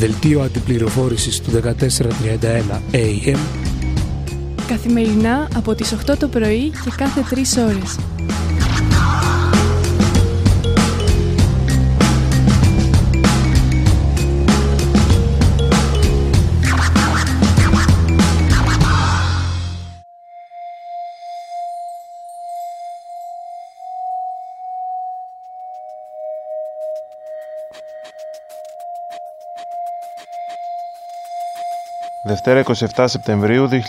δελτίο αντιπληροφόρησης του 1431 AM, καθημερινά από τις 8 το πρωί και κάθε 3 ώρες. Δευτέρα 27 Σεπτεμβρίου 2016.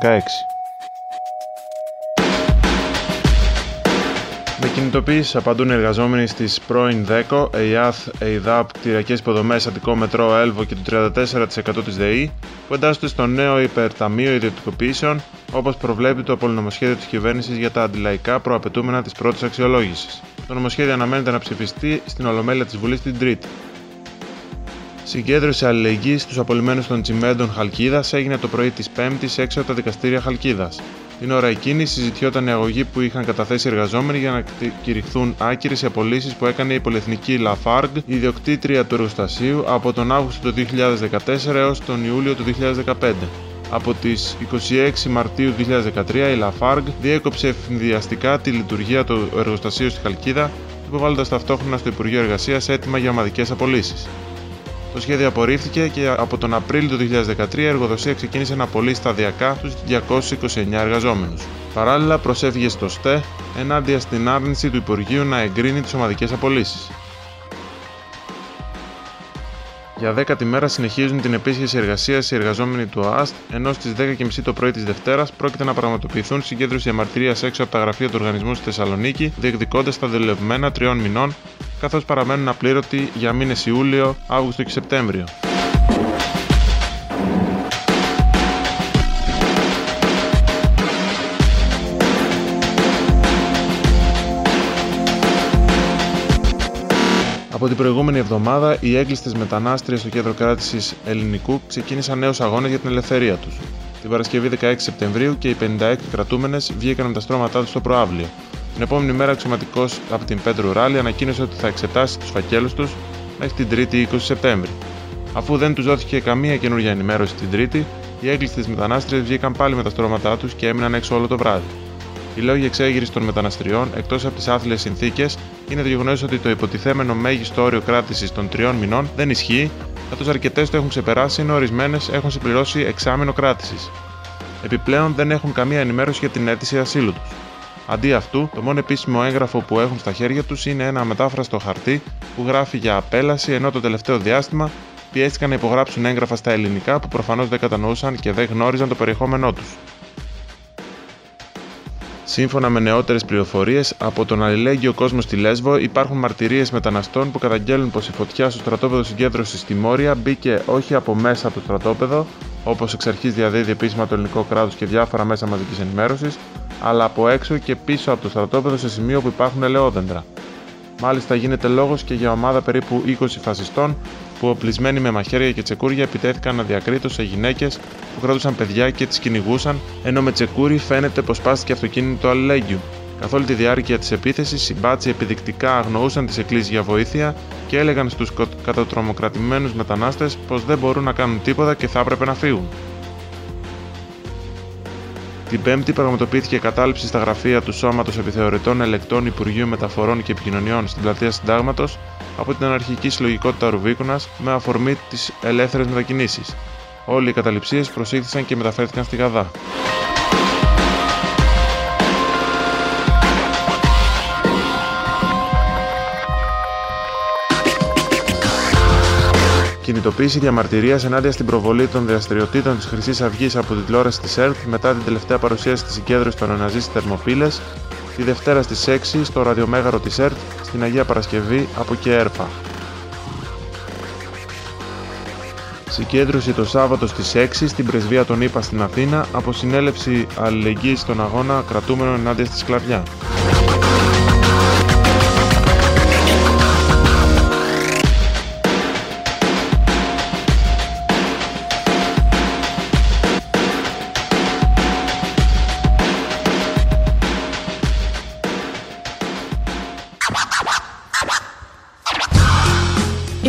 Με κινητοποίηση απαντούν οι εργαζόμενοι στις πρώην ΔΕΚΟ, ΕΙΑΘ, ΕΙΔΑΠ, κτηριακές υποδομές, Αττικό Μετρό, Έλβο και το 34% της ΔΕΗ που εντάσσονται στο νέο υπερταμείο ιδιωτικοποιήσεων, όπως προβλέπει το πολυνομοσχέδιο της κυβέρνησης για τα αντιλαϊκά προαπαιτούμενα της πρώτης αξιολόγησης. Το νομοσχέδιο αναμένεται να ψηφιστεί στην Ολομέλεια της Βουλής την Τρίτη. Συγκέντρωση αλληλεγγύης στους απολυμμένους των τσιμέντων Χαλκίδας έγινε το πρωί της Πέμπτης έξω από τα δικαστήρια Χαλκίδας. Την ώρα εκείνη συζητιόταν η αγωγή που είχαν καταθέσει οι εργαζόμενοι για να κηρυχθούν άκυρες οι απολύσεις που έκανε η πολυεθνική Lafargue, η ιδιοκτήτρια του εργοστασίου, από τον Αύγουστο του 2014 έως τον Ιούλιο του 2015. Από τις 26 Μαρτίου 2013 η Lafargue διέκοψε ευνηδιαστικά τη λειτουργία του εργοστασίου στη Χαλκίδα, υποβάλλοντας ταυτόχρονα στο Υπουργείο Εργασίας έτοιμα για ομαδικές απολύσεις. Το σχέδιο απορρίφθηκε και από τον Απρίλιο του 2013 η εργοδοσία ξεκίνησε να απολύει σταδιακά τους 229 εργαζόμενους. Παράλληλα, προσέφυγε στο ΣΤΕ ενάντια στην άρνηση του Υπουργείου να εγκρίνει τις ομαδικές απολύσεις. Για 10η μέρα συνεχίζουν την επίσκεψη εργασίας οι εργαζόμενοι του ΟΑΣΤ, ενώ στις 10.30 το πρωί της Δευτέρας πρόκειται να πραγματοποιηθούν συγκέντρωση διαμαρτυρίας έξω από τα γραφεία του οργανισμού στη Θεσσαλονίκη, διεκδικώντας τα δουλευμένα 3 μηνών, καθώς παραμένουν απλήρωτοι για μήνες Ιούλιο, Αύγουστο και Σεπτέμβριο. Από την προηγούμενη εβδομάδα, οι έγκλειστες μετανάστριες στο κέντρο κράτησης Ελληνικού ξεκίνησαν νέους αγώνες για την ελευθερία τους. Την Παρασκευή 16 Σεπτεμβρίου και οι 56 κρατούμενες βγήκαν με τα στρώματά τους στο προαύλιο. Την επόμενη μέρα, αξιωματικός από την Πέτρου Ράλι ανακοίνωσε ότι θα εξετάσει τους φακέλους τους μέχρι την Τρίτη 20 Σεπτέμβρη. Αφού δεν τους δόθηκε καμία καινούργια ενημέρωση την Τρίτη, οι έγκλειστες μετανάστριες βγήκαν πάλι με τα στρώματά τους και έμειναν έξω όλο το βράδυ. Οι λόγοι εξέγερσης των μεταναστριών, εκτός από τις άθλιες συνθήκες, είναι το γεγονός ότι το υποτιθέμενο μέγιστο όριο κράτησης των 3 μηνών δεν ισχύει, καθώς αρκετές το έχουν ξεπεράσει, ενώ ορισμένες έχουν συμπληρώσει εξάμηνο κράτησης. Επιπλέον, δεν έχουν καμία ενημέρωση για την αίτηση ασύλου τους. Αντί αυτού, το μόνο επίσημο έγγραφο που έχουν στα χέρια τους είναι ένα αμετάφραστο χαρτί που γράφει για απέλαση, ενώ το τελευταίο διάστημα πιέστηκαν να υπογράψουν έγγραφα στα ελληνικά που προφανώς δεν κατανοούσαν και δεν γνώριζαν το περιεχόμενό τους. Σύμφωνα με νεότερες πληροφορίες, από τον αλληλέγγυο κόσμο στη Λέσβο υπάρχουν μαρτυρίες μεταναστών που καταγγέλνουν πως η φωτιά στο στρατόπεδο συγκέντρωσης στη Μόρια μπήκε όχι από μέσα από το στρατόπεδο, όπως εξ αρχής διαδίδει επίσημα το ελληνικό κράτος και διάφορα μέσα μαζικής ενημέρωσης, αλλά από έξω και πίσω από το στρατόπεδο σε σημείο που υπάρχουν ελαιόδεντρα. Μάλιστα γίνεται λόγος και για ομάδα περίπου 20 φασιστών που οπλισμένοι με μαχαίρια και τσεκούρια επιτέθηκαν αδιακρίτως σε γυναίκες που κρατούσαν παιδιά και τις κυνηγούσαν, ενώ με τσεκούρι φαίνεται πως πάστηκε αυτοκίνητο αλληλέγγυου. Καθ' όλη τη διάρκεια της επίθεσης, οι μπάτσοι επιδεικτικά αγνοούσαν τις εκκλήσεις για βοήθεια και έλεγαν στους κατατρομοκρατημένους μετανάστες πως δεν μπορούν να κάνουν τίποτα και θα έπρεπε να φύγουν. Την Πέμπτη πραγματοποιήθηκε κατάληψη στα γραφεία του Σώματος Επιθεωρητών Ελεκτών Υπουργείου Μεταφορών και Επικοινωνιών στην πλατεία Συντάγματος από την αναρχική συλλογικότητα Ρουβίκονας με αφορμή τις ελεύθερες μετακινήσεις. Όλοι οι καταληψίες προσήχθησαν και μεταφέρθηκαν στη Γαδά. Κινητοποίηση διαμαρτυρίας ενάντια στην προβολή των δραστηριοτήτων της Χρυσής Αυγής από την τηλεόραση της ΕΡΤ μετά την τελευταία παρουσίαση της συγκέντρωσης των Νεοναζί στις Θερμοπύλες, τη Δευτέρα στις 6 στο ραδιομέγαρο της ΕΡΤ στην Αγία Παρασκευή από ΚΕΕΡΠΑ. Συγκέντρωση το Σάββατο στις 6 στην Πρεσβεία των ΗΠΑ στην Αθήνα από συνέλευση αλληλεγγύης στον αγώνα κρατούμενων ενάντια στη σκλαβιά.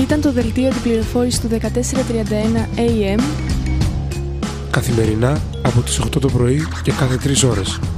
ήταν το δελτίο αντιπληροφόρησης του 1431 AM καθημερινά από τις 8 το πρωί και κάθε 3 ώρες.